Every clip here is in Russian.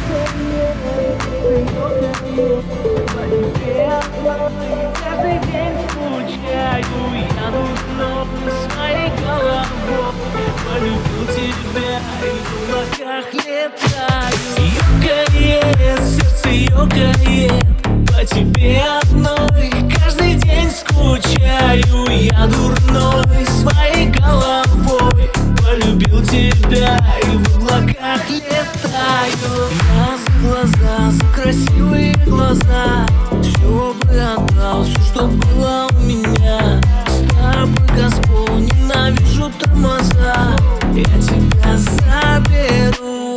Каждый день скучаю я дурной своей головой. Полюбил тебя и в облаках летаю. Ёкает, сердце ёкает по тебе одной. Каждый день скучаю я дурной своей головой. Полюбил тебя и в облаках летаю. Я за глаза, за красивые глаза все бы отдал, все, что было у меня. Старый Газпол, ненавижу тормоза. Я тебя заберу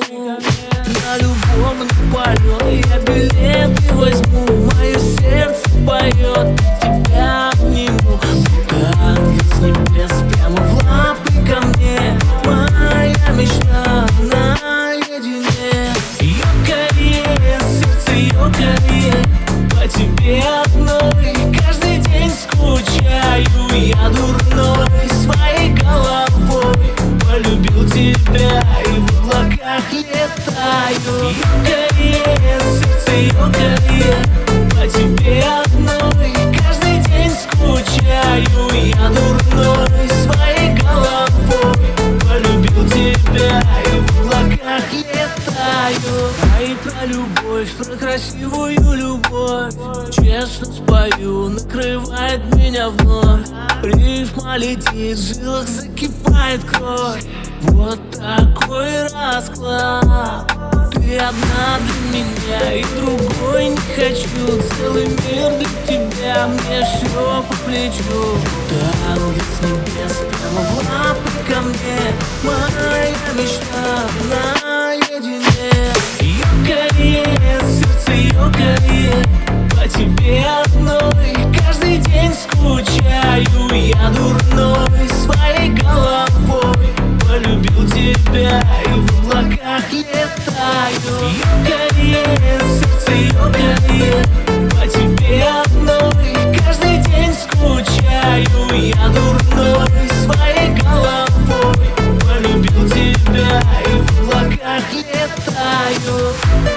на любом полет. Я билеты возьму, мое сердце поет. Тебя обниму, будто ангел с небес прямо в лапы ко мне. Моя мечта наедине. Ёкает, сердце ёкает по тебе одной. Каждый день скучаю я дурной своей головой. Полюбил тебя и в облаках летаю. Ёкает, сердце ёкает по тебе одной. Каждый день скучаю я дурной своей головой. Полюбил тебя и в облаках летаю. Ай, про любовь, про красивую любовь честно спою, накрывает меня вновь. Рифма летит, в жилах закипает кровь. Вот такой расклад. Ты одна для меня и другой не хочу. Целый мир для тебя, мне все по плечу. Да, ангел с небес прямо в лапы ко мне. Моя мечта наедине. Ёкает, сердце ёкает по тебе одной. Каждый день скучаю я дурной своей головой. Полюбил тебя и в облаках летаю. Ёкает, сердце ёкает по тебе одной. Каждый день скучаю я дурной своей головой. Полюбил тебя и в облаках летаю.